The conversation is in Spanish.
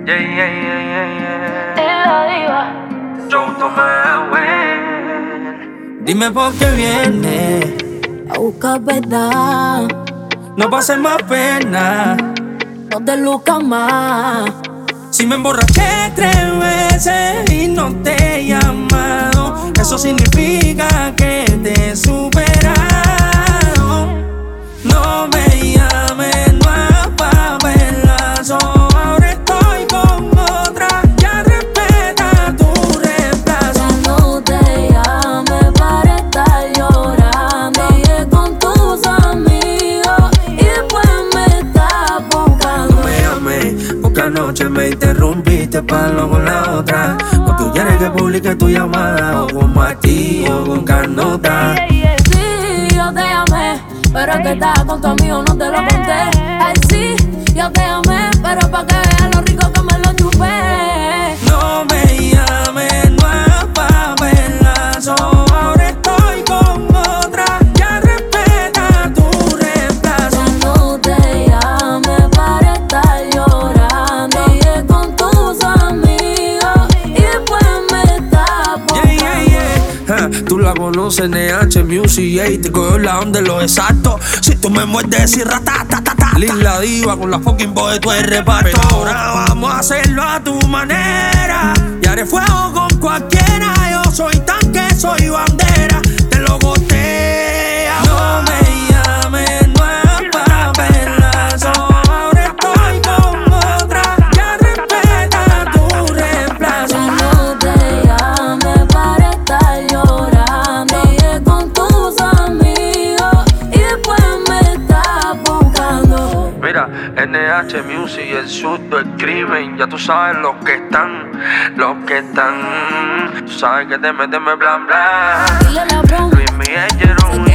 Yeah, yeah, yeah, yeah, yeah. La diva. Yo tomé. Dime por qué viene a buscar verdad. No pases más pena, No te lucas más. si me emborraché 3 veces y no te he llamado, eso significa que te he superado. No me llames, no es papelazo. Ahora estoy con otra, ya respeta tu reemplazo. No te llames para estar llorando. Sigue con tus amigos y después me estás buscando. No me llames, porque anoche me interrumpiste para hablar con la otra. O tú quieres que publique tu llamada, o con Martí o con Carnota. Sí, yo te llamé, pero es que estabas con tu amigo, no te lo conté. Ay, sí, yo te llamé, pero pa' que veas lo rico que me lo chupé. No me llames, no es papelazo. Ahora estoy con otra, ya respeta tu reemplazo. No te llames para estar llorando. Sigue con tus amigos y después me estás buscando. Tú la conoces, NH Music, ey, te cogió la onda de lo exacto. Si tú me muerdes y ratatatata. Lil la diva con la fucking voz de tu reparto. Ahora vamos a hacerlo a tu manera. Y haré fuego con cualquiera. Yo soy tanque, soy bandera. Te lo gotea. No me llames, no es papelazo. Ahora estoy con otra, ya respeta tu reemplazo. No te llames para estar llorando. Sigue con tus amigos y después me estás buscando. Mira, NH Music y el sur del crimen. Ya tú sabes los que están. Tú sabes que te meteme blan blan. Dile la broma. Luis Miguel, Jerome.